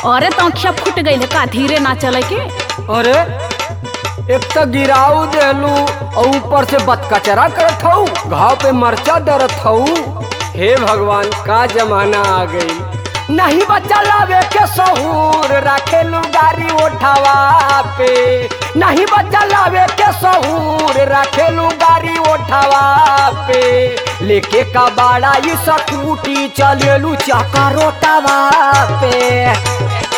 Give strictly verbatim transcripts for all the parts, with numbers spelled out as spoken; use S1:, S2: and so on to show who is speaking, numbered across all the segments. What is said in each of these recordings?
S1: अरे तो अखिया फूट गई है का धीरे ना चले के।
S2: अरे एक तो गिराऊ देलू और ऊपर से बदकचरा करत हूँ, घाव पे मरचा दरत हूँ। हे भगवान का जमाना आ गई। नहीं बच्चा लावे के सहूर रखेलू गाड़ी उठावा पे, नहीं बच्चा लावे के सहूर रखेलू गाड़ी उठावा पे। लेके का बाड़ा ये स्कूटी चलेलू चक्का रोटावा पे।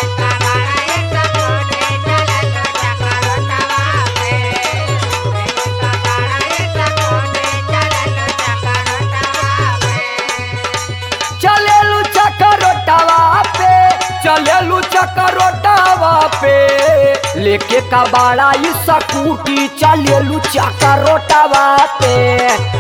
S2: चलेलू चक्का रोटावा पे, चलेलू चक्का रोटावा पे। लेके का बाड़ा ये स्कूटी चलेलू चक्का रोटावा पे।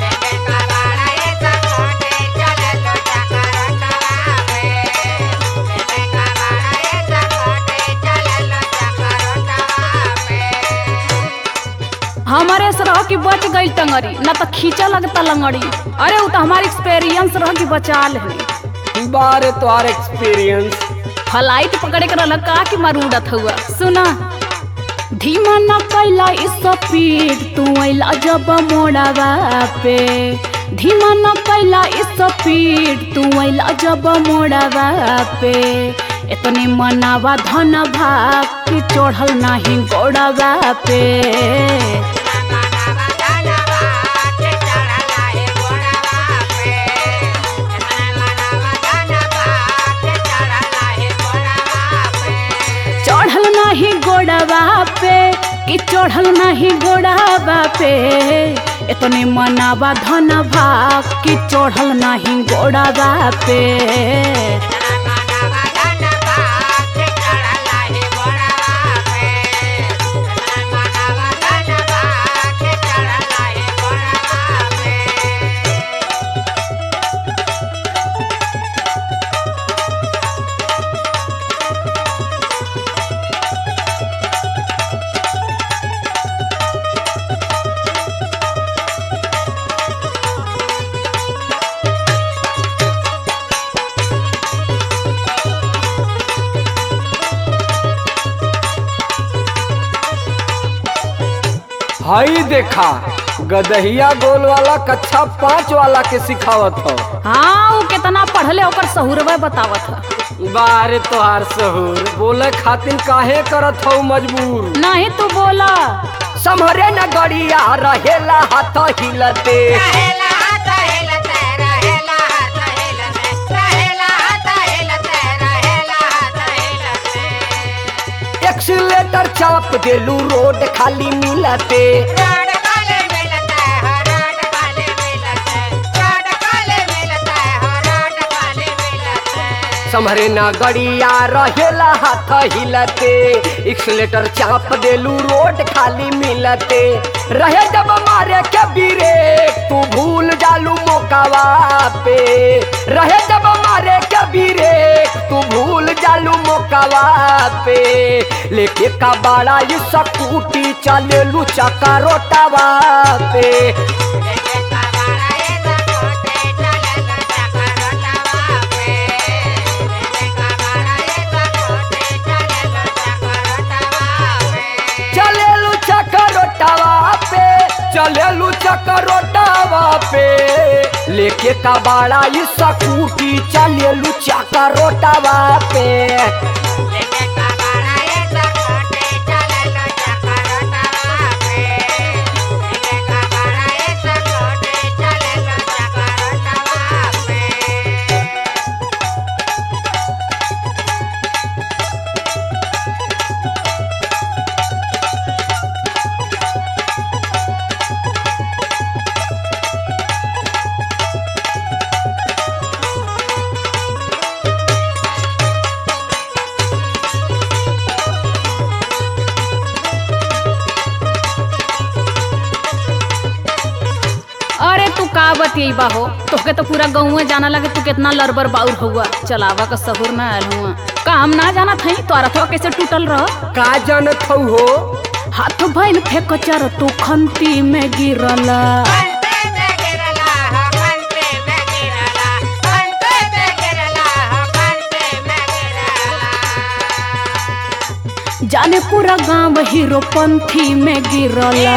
S1: हमारे से रह की बच गई टंगरी ना तो खींचा लगता लंगड़ी। अरे वो तो हमारे एक्सपीरियंस रह की बचा ले।
S2: बारे तोहार एक्सपीरियंस
S1: फ्लाइट पकड़े कर रहा का कि मार उड़त हुआ। सुना धीमा न कैला स्पीड तू अइला जब मोड़ावा पे, धीमा न कैला स्पीड तू अइला जब मोड़ावा पे। इतने मनावा धन भाग के चढ़ल नहीं गोड़ावा पे। चढ़ल नहीं गोड़ावा पे कि चढ़ल नहीं गोड़ावा पे। इतने मनावा धन भाग कि चढ़ल नहीं गोड़ावा पे।
S2: हई देखा गदहिया गोल वाला कक्षा पाँच वाला के सिखावत हो।
S1: हाँ वो कितना पढ़ले ओकर सहुरवा बतावत है।
S2: बारे तोहार सहूर बोले खातिर काहे करत हो मजबूर।
S1: नहीं तू बोला
S2: समहरे न गड़िया रहेला हाथ हिलते। एक्सीलेटर चाप देलू रोड खाली मिलते। समहरे ना गड़िया रहेला हाथ हिलते। एक्सीलेटर चाप देलू रोड खाली मिलते। रहे जब मारे के ब्रेक तू भूल जालू मोकावा पे। रहे जब मारे के ब्रेक तू भूल जालू मोकावा पे। लेके का बाड़ा ये स्कूटी चलेलू चक्का रोटावा पे। चलेलू चक्का रोटावा पे, चलेलू चक्का रोटावा पे। लेके का बाड़ा ये स्कूटी चलेलू चक्का रोटावा पे।
S1: बतियबा हो तोके तो पूरा गाँव जाना लगे तू कितना लरबर बाउर हुआ। चलावा का सहूर में आयल हुआ का हम ना जाना थी तो अरथवा कैसे टूटल रह
S2: का जानत हो।
S1: हाथ भइल फेंक चर तू खंती में गिरला। जाने पूरा गांव हीरो पंथी में गिरला।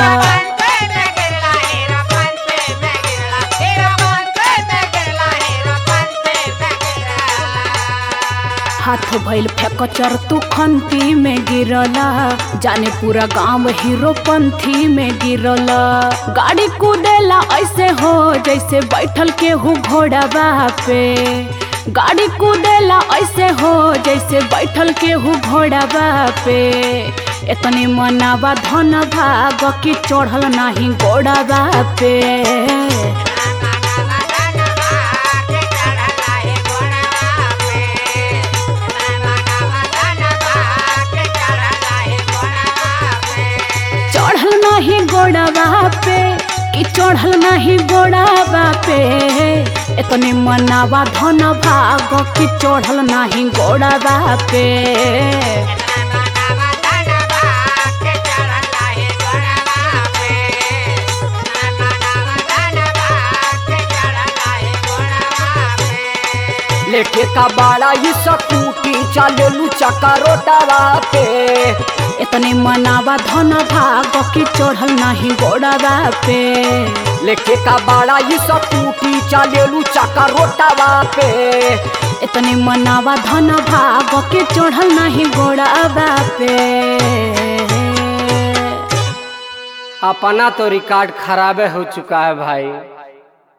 S1: हाथ भइल फेकचर तू खंती में गिरला, जाने पूरा गांव हीरो पंथी में गिरला। गाड़ी कूदेला ऐसे हो जैसे बैठल केहू घोड़ावा पे, गाड़ी कूदेला ऐसे हो जैसे बैठल केहू घोड़ावा पे। इतनी मनावा धन भाग कि चढ़ल नाही घोड़ावा पे। चढ़ल नाही घोड़ावा पे कि चढ़ल नाही घोड़ावा पे। इतने मनावा धन भाग कि चढ़ल नाही घोड़ावा पे।
S2: लेके का बाड़ा ये स्कूटी चलेलू चक्का रोटावा पे।
S1: इतने मनावा धन भाग कि चढ़ल नाही घोड़ावा पे।
S2: लेके का बाड़ा ये स्कूटी चलेलू चक्का रोटावा पे।
S1: इतने मनावा धन भाग कि चढ़ल नाही घोड़ावा पे।
S2: अपना तो रिकॉर्ड खराब हो चुका है भाई।